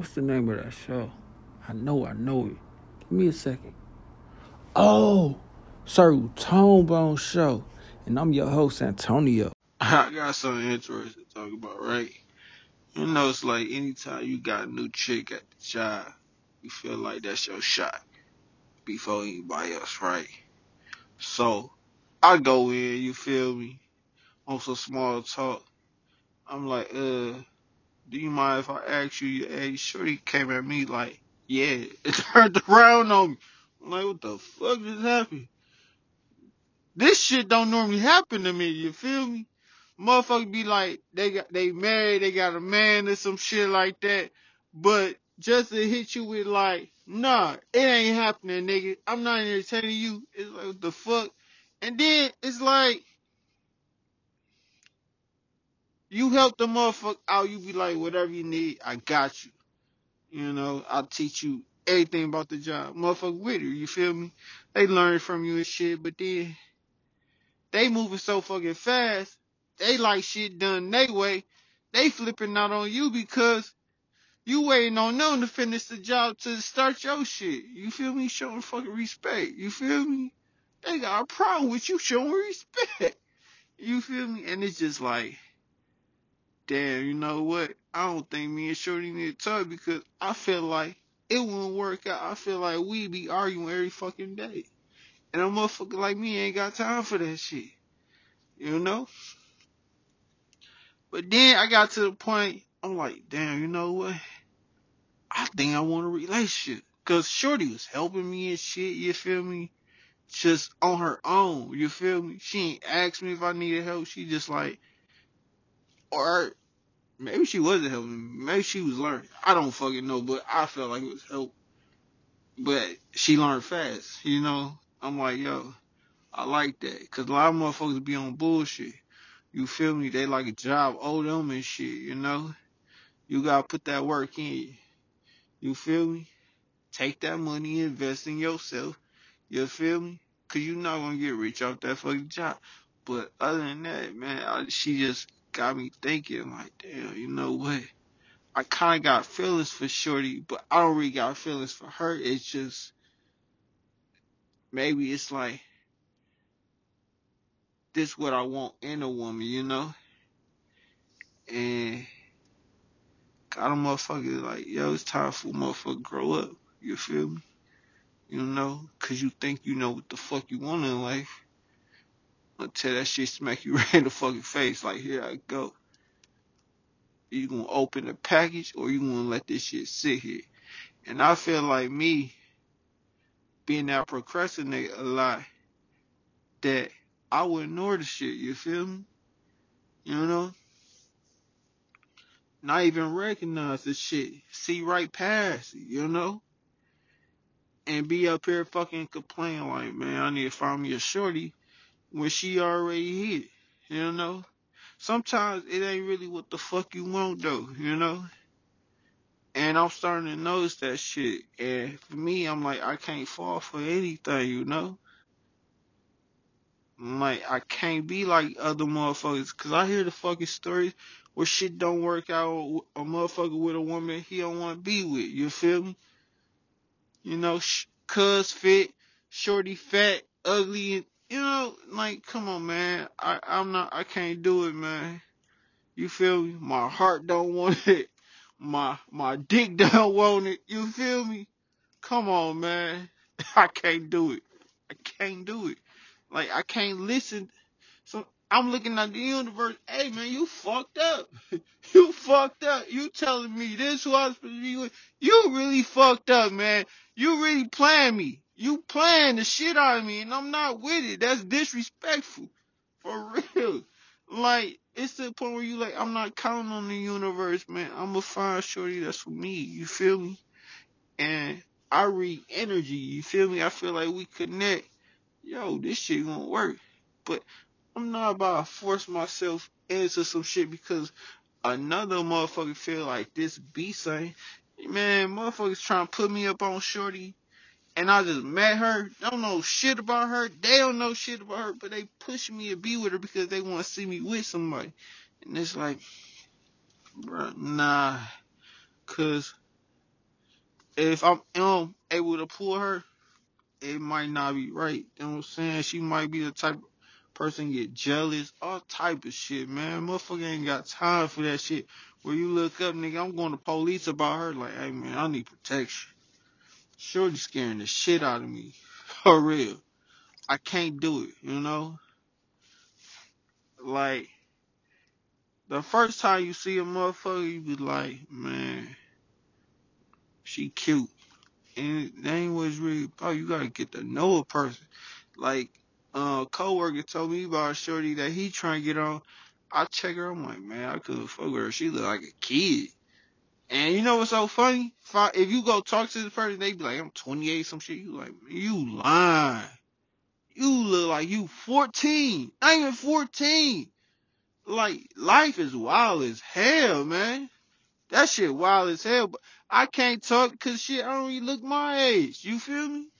What's the name of that show? I know it. Give me a second. Oh, Sir Tone Bone Show. And I'm your host, Antonio. I got something interesting to talk about, right? You know, it's like anytime you got a new chick at the job, you feel like that's your shot before anybody else, right? So I go in, you feel me, on some small talk. I'm like, do you mind if I ask you your age? Shorty came at me like, yeah, it turned around on me. I'm like, what the fuck just happened? This shit don't normally happen to me, you feel me? Motherfuckers be like, they married, they got a man or some shit like that. But just to hit you with like, nah, it ain't happening, nigga. I'm not entertaining you. It's like, what the fuck? And then it's like, you help the motherfucker out, you be like, whatever you need, I got you. You know, I'll teach you everything about the job. Motherfucker with her, you feel me? They learn from you and shit, but then they moving so fucking fast. They like shit done they way. They flipping out on you because you waiting on them to finish the job to start your shit. You feel me? Showing fucking respect. You feel me? They got a problem with you showing respect. You feel me? And it's just like, damn, you know what? I don't think me and Shorty need to talk because I feel like it wouldn't work out. I feel like we be arguing every fucking day. And a motherfucker like me ain't got time for that shit. You know? But then I got to the point, I'm like, damn, you know what? I think I want a relationship. Cause Shorty was helping me and shit, you feel me? Just on her own, you feel me? She ain't asked me if I needed help. She just like, or maybe she wasn't helping me. Maybe she was learning. I don't fucking know, but I felt like it was help. But she learned fast, you know? I'm like, yo, I like that. Cause a lot of motherfuckers be on bullshit. You feel me? They like a job, owe them and shit, you know? You gotta put that work in. You feel me? Take that money, invest in yourself. You feel me? Cause you're not gonna get rich off that fucking job. But other than that, man, she just got me thinking like, damn, you know what? I kinda got feelings for Shorty, but I don't really got feelings for her. It's just, maybe it's like, this what I want in a woman, you know? And got a motherfucker like, yo, it's time for a motherfucker to grow up. You feel me? You know? Cause you think you know what the fuck you want in life. Until that shit smack you right in the fucking face. Like, here I go. You gonna open the package or you gonna let this shit sit here? And I feel like me being that procrastinate a lot, that I would ignore the shit, you feel me? You know? Not even recognize the shit. See right past it, you know? And be up here fucking complaining like, man, I need to find me a shorty when she already hit, you know? Sometimes it ain't really what the fuck you want though, you know? And I'm starting to notice that shit. And for me, I'm like, I can't fall for anything, you know? I'm like, I can't be like other motherfuckers. Cause I hear the fucking stories where shit don't work out. A motherfucker with a woman he don't want to be with. You feel me? You know, cuz fit, shorty fat, ugly, and, you know, like, come on, man. I can't do it, man. You feel me? My heart don't want it. My dick don't want it. You feel me? Come on, man. I can't do it. I can't do it. Like, I can't listen. So I'm looking at the universe. Hey, man, you fucked up. You fucked up. You telling me this who I was supposed to be with. You really fucked up, man. You really playing me. You playing the shit out of me, and I'm not with it. That's disrespectful. For real. Like, it's to the point where you like, I'm not counting on the universe, man. I'm gonna find shorty that's for me. You feel me? And I read energy, you feel me? I feel like we connect. Yo, this shit gonna work. But I'm not about to force myself into some shit because another motherfucker feel like this beast ain't. Man, motherfuckers trying to put me up on shorty and I just met her, don't know shit about her, they don't know shit about her, but they pushing me to be with her because they want to see me with somebody. And it's like, bruh, nah, cause if I'm able to pull her, it might not be right. You know what I'm saying? She might be the type of person get jealous, all type of shit, man. Motherfucker ain't got time for that shit. Where you look up, nigga, I'm going to police about her. Like, hey, man, I need protection. Shorty scaring the shit out of me. For real. I can't do it, you know? Like, the first time you see a motherfucker, you be like, man, she cute. And that ain't what's really about. You gotta get to know a person. Like, coworker told me about a shorty that he trying to get on. I check her, I'm like, man, I couldn't fuck with her. She look like a kid. And you know what's so funny? If you go talk to this person, they be like, I'm 28, some shit. You like, man, you lying. You look like you 14. Not even 14. Like, life is wild as hell, man. That shit wild as hell. But I can't talk because shit, I don't even look my age. You feel me?